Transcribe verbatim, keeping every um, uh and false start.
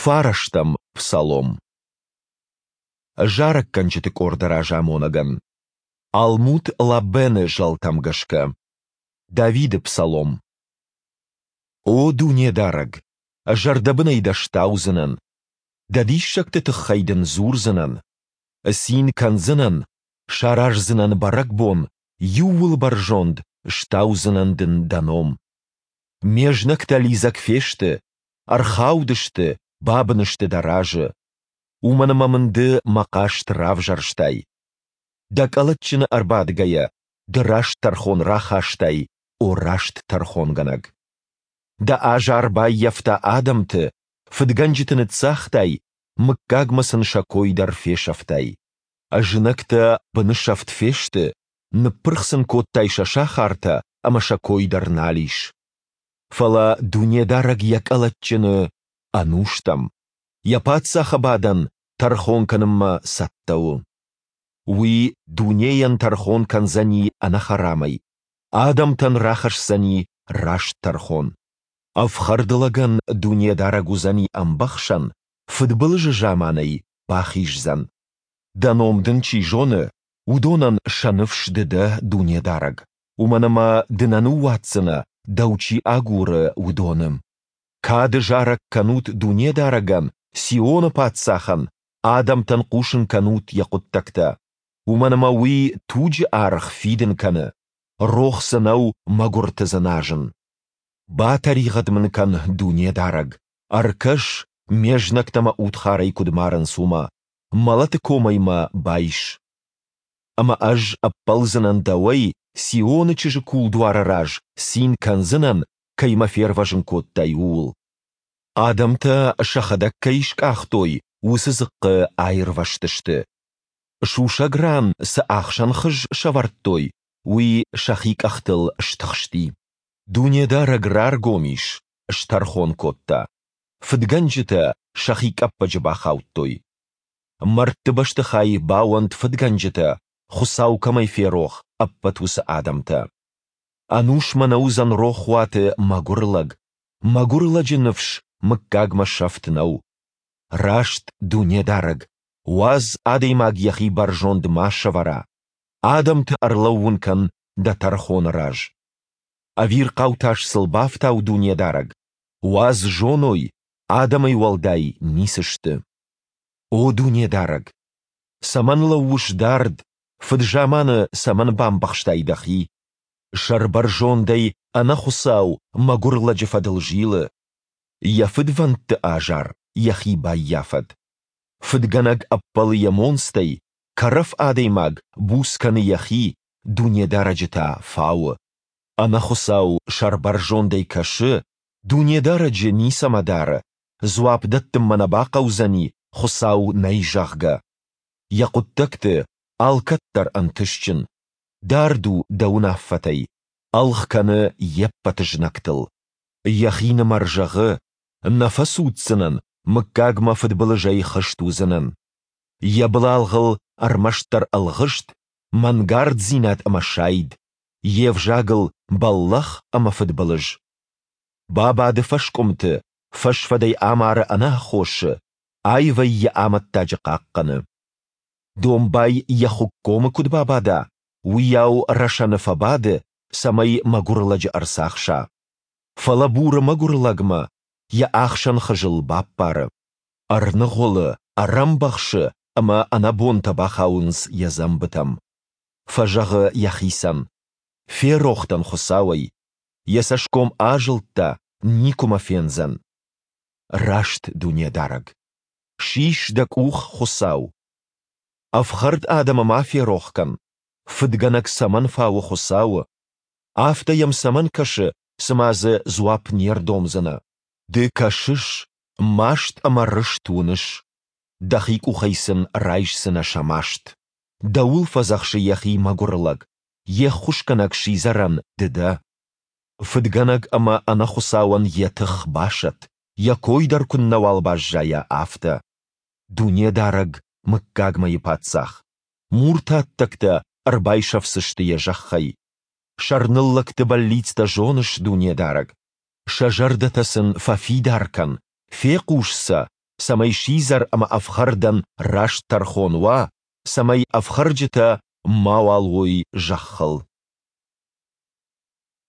Фараштам псалом. Жарак канчыты кордара жамонаган. Алмут лаббене жалтамгашка. Давиды псалом. О дуне дараг, жардабына идаштаузынан. Дадишшакты тыхайдын зурзынан. Син канзынан, шаражзынан баракбон, ювыл баржонд, штаузынандын даном. Межнак тализак фешты, архаудышты, бабынышты даражы. Уманамамынды мақаш трав жарштай. Дакалатчыны арбадгая, дыраш тархон рахаштай, орашт тархон ганаг. Да ажа арбай яфта адамты, фыдганжитыны цахтай, мыккагмасын шакой дар фешафтай. Ажынакта бынышафт фешты, нпырхсын коттай шашахарта, ама шакой дар налиш. Фала дунедараг якалатчыны ануштам. Япатса хабадан тархонканымма саттау. Уи дунеян тархон канзани анахарамай. Адамтан рахашсани раш тархон. Авхардылаган дунедарагузани амбахшан, фыдбылжы жаманай бахишзан. Даномдын чижоны, удонан шаныфшдыда дунедараг. Уманама дынану ватсына, даучи агуры удоным. Кады жарак канут дунедараган, сиона патсахан, адамтан кушын канут якуттакта. Уманама уи туджи арх фиден каны, рохсанау магуртазанажын. Батаригадмын кан дунедараг, аркаш межнактама утхарай кудмаран сума, малаты комайма байш. Ама аж аппалзанан дауай, сионы чыжы кулдуарараж, син канзанан, каймафер важын коттай уул. Адамта шахадак кайшкахтой, усызыққы айыр ваштышты. Шушагран са ахшан хыж шаварттой, уи шахик ахтыл штахшти. Дунедараг рар гомиш, штархон котта. Фыдганжыта шахик аппаджыба хауттой. Марттыбаштыхай бауант фыдганжыта, хусау камай ферох, аппатуса адамта. Ануш манаузан рохуаты магурлаг, магурлагжынывш мыккагма шафтнау. Рашт дунедараг, уаз адаймаг яхи баржонд машавара. Адамты арлаувункан да тархон раж. Авир кауташ сылбафтау дунедараг, уаз жоной, адамай валдай нисышты. О дунедараг, саманла уш дард, фыджаманы саман бамбахштайдахи. Шарбаржондай анахусау магурладжы фадылжилы. Яфыдвантты ажар, яхиба яфад. Фыдганаг аппалы ямонстай, караф адаймаг бусканы яхи, дунедараджыта фау. Анахусау шарбаржондай кашы, дунедараджы нисамадары, зуапдаттым манабақаузани, хусау найжахга. Якуттакты алкаттар антышчын. Дарду даунаффатай, алхканы еппатыжнактыл. Яхина маржағы, нафасуцынан, мыккагма фыдбылыжай хыштузынан. Ябылалғыл армаштар алғышт, мангард зинат амашайд. Евжагыл баллах ама фыдбылыж. Бабады фашкомты, фашфадай амары ана хошы, айвай я аматтажы қаққаны. Домбай яхуккомы кудбабада, уяу рашаны фабады, самай магурладжы арсахша. Фалабуры магурлагма, я ахшан хыжыл баппары. Арны ғолы, арам бақшы, ама анабон табахауынс язамбытам. Фажағы яхисан. Ферохтан хусауай. Ясашком ажылтта, никума фензан. Рашт дунедараг. Шиш дак ух хусау. Афхард адама мафия рохкан. Фыдганак саман фау хусау. Афтаям саман кашы, самазы зуап нердомзана. Ды кашыш, машт амарыш туныш. Дахик ухайсын райшсына шамашт. Дауыл фазахшы яхи магурлаг. Ех хушканак шизаран дыда. Фыдганак ама анахусауан етых башат. Якойдар куннавал бажжая афта. Дунедараг мыккагма епатсах. Муртаттакта арбайшавсышты ежаххай. Шарныллакты баллицта жоныш дунедараг. Шажардатасын фафидаркан. Фекушса самай шизар ама афхардан раш тархонва, самай афхарджита мавалуй жаххал.